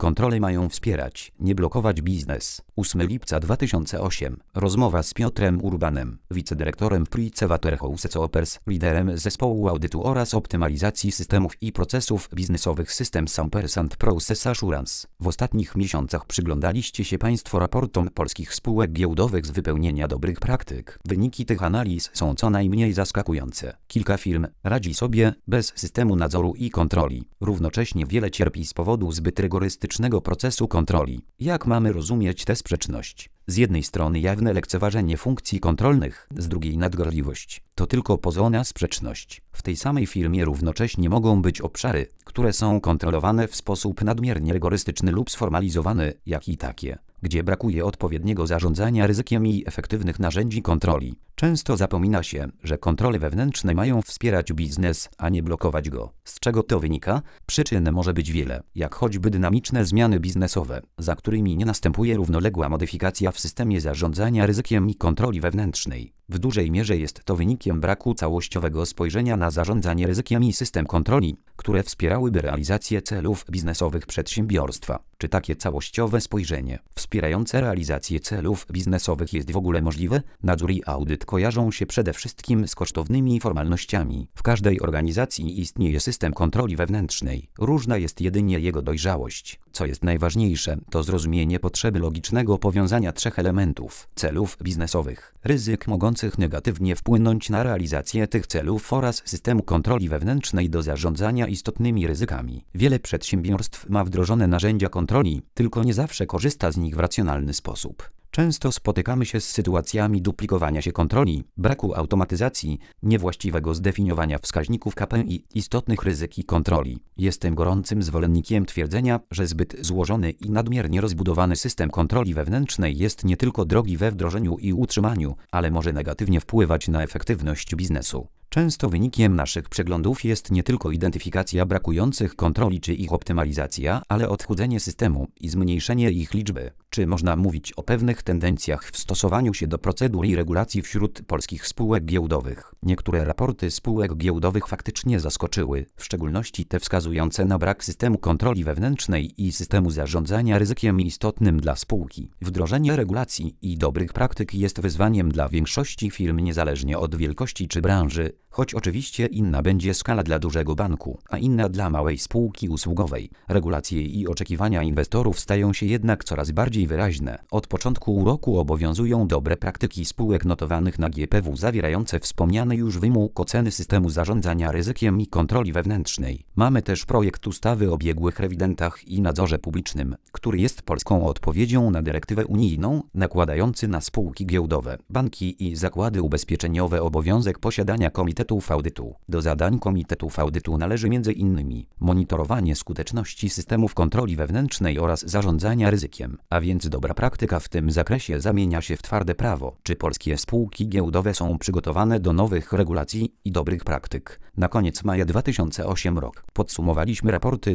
Kontrole mają wspierać, nie blokować biznes. 8 lipca 2008. Rozmowa z Piotrem Urbanem, wicedyrektorem PricewaterhouseCoopers, liderem zespołu audytu oraz optymalizacji systemów i procesów biznesowych Systems & Process Assurance. W ostatnich miesiącach przyglądaliście się Państwo raportom polskich spółek giełdowych z wypełnienia dobrych praktyk. Wyniki tych analiz są co najmniej zaskakujące. Kilka firm radzi sobie bez systemu nadzoru i kontroli. Równocześnie wiele cierpi z powodu zbyt rygorystycznego procesu kontroli. Jak mamy rozumieć tę sprzeczność? Z jednej strony jawne lekceważenie funkcji kontrolnych, z drugiej nadgorliwość. To tylko pozorna sprzeczność. W tej samej firmie równocześnie mogą być obszary, które są kontrolowane w sposób nadmiernie rygorystyczny lub sformalizowany, jak i takie, gdzie brakuje odpowiedniego zarządzania ryzykiem i efektywnych narzędzi kontroli. Często zapomina się, że kontrole wewnętrzne mają wspierać biznes, a nie blokować go. Z czego to wynika? Przyczyn może być wiele, jak choćby dynamiczne zmiany biznesowe, za którymi nie następuje równoległa modyfikacja w systemie zarządzania ryzykiem i kontroli wewnętrznej. W dużej mierze jest to wynikiem braku całościowego spojrzenia na zarządzanie ryzykiem i system kontroli, które wspierałyby realizację celów biznesowych przedsiębiorstwa. Czy takie całościowe spojrzenie, wspierające realizację celów biznesowych jest w ogóle możliwe? Nadzór i audyt kojarzą się przede wszystkim z kosztownymi formalnościami. W każdej organizacji istnieje system kontroli wewnętrznej. Różna jest jedynie jego dojrzałość. Co jest najważniejsze, to zrozumienie potrzeby logicznego powiązania trzech elementów: celów biznesowych, ryzyk mogących negatywnie wpłynąć na realizację tych celów oraz systemu kontroli wewnętrznej do zarządzania istotnymi ryzykami. Wiele przedsiębiorstw ma wdrożone narzędzia kontroli, tylko nie zawsze korzysta z nich w racjonalny sposób. Często spotykamy się z sytuacjami duplikowania się kontroli, braku automatyzacji, niewłaściwego zdefiniowania wskaźników KPI, istotnych ryzyk i kontroli. Jestem gorącym zwolennikiem twierdzenia, że zbyt złożony i nadmiernie rozbudowany system kontroli wewnętrznej jest nie tylko drogi we wdrożeniu i utrzymaniu, ale może negatywnie wpływać na efektywność biznesu. Często wynikiem naszych przeglądów jest nie tylko identyfikacja brakujących kontroli czy ich optymalizacja, ale odchudzenie systemu i zmniejszenie ich liczby. Czy można mówić o pewnych tendencjach w stosowaniu się do procedur i regulacji wśród polskich spółek giełdowych? Niektóre raporty spółek giełdowych faktycznie zaskoczyły, w szczególności te wskazujące na brak systemu kontroli wewnętrznej i systemu zarządzania ryzykiem istotnym dla spółki. Wdrożenie regulacji i dobrych praktyk jest wyzwaniem dla większości firm niezależnie od wielkości czy branży, choć oczywiście inna będzie skala dla dużego banku, a inna dla małej spółki usługowej. Regulacje i oczekiwania inwestorów stają się jednak coraz bardziej wyraźne. Od początku roku obowiązują dobre praktyki spółek notowanych na GPW zawierające wspomniany już wymóg oceny systemu zarządzania ryzykiem i kontroli wewnętrznej. Mamy też projekt ustawy o biegłych rewidentach i nadzorze publicznym, który jest polską odpowiedzią na dyrektywę unijną nakładający na spółki giełdowe, banki i zakłady ubezpieczeniowe obowiązek posiadania komitetów audytu. Do zadań komitetów audytu należy m.in. monitorowanie skuteczności systemów kontroli wewnętrznej oraz zarządzania ryzykiem, a więc dobra praktyka w tym zakresie zamienia się w twarde prawo. Czy polskie spółki giełdowe są przygotowane do nowych regulacji i dobrych praktyk? Na koniec maja 2008 rok podsumowaliśmy raporty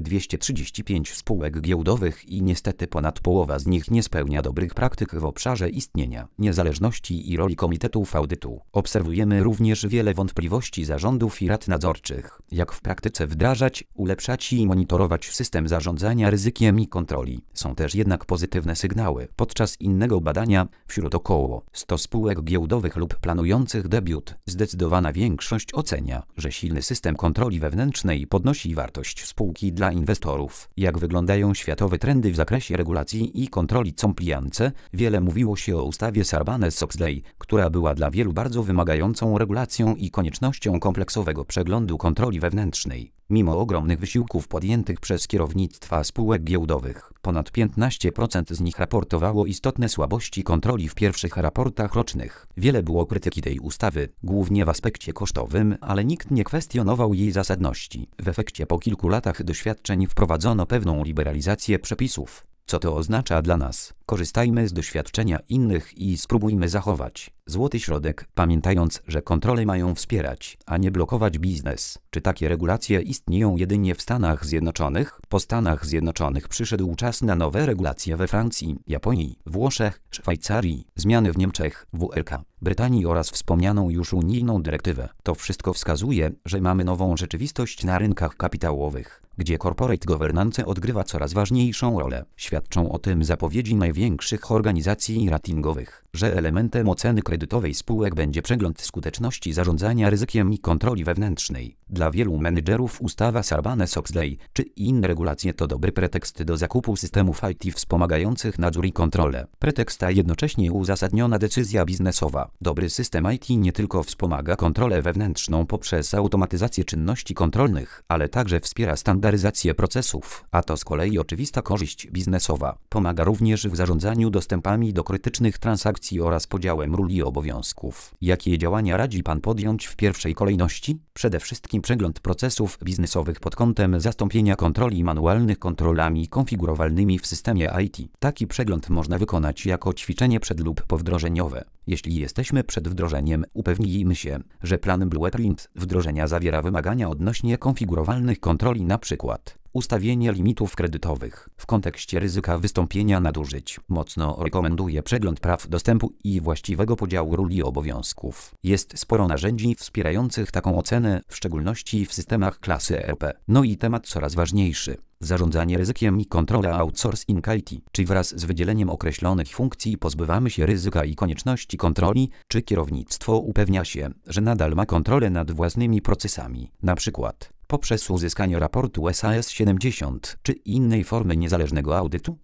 235 spółek giełdowych i niestety ponad połowa z nich nie spełnia dobrych praktyk w obszarze istnienia, niezależności i roli komitetów audytu. Obserwujemy również wiele wątpliwości zarządów i rad nadzorczych, jak w praktyce wdrażać, ulepszać i monitorować system zarządzania ryzykiem i kontroli. Są też jednak pozytywne sygnały. Podczas innego badania wśród około 100 spółek giełdowych lub planujących debiut zdecydowana większość ocenia, że silny system kontroli wewnętrznej podnosi wartość spółki dla inwestorów. Jak wyglądają światowe trendy w zakresie regulacji i kontroli compliance? Wiele mówiło się o ustawie Sarbanes-Oxley, która była dla wielu bardzo wymagającą regulacją i koniecznością kompleksowego przeglądu kontroli wewnętrznej. Mimo ogromnych wysiłków podjętych przez kierownictwa spółek giełdowych, ponad 15% z nich raportowało istotne słabości kontroli w pierwszych raportach rocznych. Wiele było krytyki tej ustawy, głównie w aspekcie kosztowym, ale nikt nie kwestionował jej zasadności. W efekcie po kilku latach doświadczeń wprowadzono pewną liberalizację przepisów. Co to oznacza dla nas? Korzystajmy z doświadczenia innych i spróbujmy zachować złoty środek, pamiętając, że kontrole mają wspierać, a nie blokować biznes. Czy takie regulacje istnieją jedynie w Stanach Zjednoczonych? Po Stanach Zjednoczonych przyszedł czas na nowe regulacje we Francji, Japonii, Włoszech, Szwajcarii, zmiany w Niemczech, WLK, Brytanii oraz wspomnianą już unijną dyrektywę. To wszystko wskazuje, że mamy nową rzeczywistość na rynkach kapitałowych, gdzie corporate governance odgrywa coraz ważniejszą rolę. Świadczą o tym zapowiedzi największych organizacji ratingowych, że elementem oceny kredytowej spółek będzie przegląd skuteczności zarządzania ryzykiem i kontroli wewnętrznej. Dla wielu menedżerów ustawa Sarbanes-Oxley czy inne regulacje to dobry pretekst do zakupu systemów IT wspomagających nadzór i kontrolę. Pretekst, a jednocześnie uzasadniona decyzja biznesowa. Dobry system IT nie tylko wspomaga kontrolę wewnętrzną poprzez automatyzację czynności kontrolnych, ale także wspiera standaryzację procesów, a to z kolei oczywista korzyść biznesowa. Pomaga również w zarządzaniu dostępami do krytycznych transakcji oraz podziałem ról i obowiązków. Jakie działania radzi Pan podjąć w pierwszej kolejności? Przede wszystkim przegląd procesów biznesowych pod kątem zastąpienia kontroli manualnych kontrolami konfigurowalnymi w systemie IT. Taki przegląd można wykonać jako ćwiczenie przed lub powdrożeniowe. Jeśli jesteśmy przed wdrożeniem, upewnijmy się, że plan blueprint wdrożenia zawiera wymagania odnośnie konfigurowalnych kontroli, np. ustawienie limitów kredytowych. W kontekście ryzyka wystąpienia nadużyć mocno rekomenduję przegląd praw dostępu i właściwego podziału ról i obowiązków. Jest sporo narzędzi wspierających taką ocenę, w szczególności w systemach klasy ERP. No i temat coraz ważniejszy. Zarządzanie ryzykiem i kontrola outsourcing IT. Czy wraz z wydzieleniem określonych funkcji pozbywamy się ryzyka i konieczności kontroli, czy kierownictwo upewnia się, że nadal ma kontrolę nad własnymi procesami, np. poprzez uzyskanie raportu SAS 70 czy innej formy niezależnego audytu?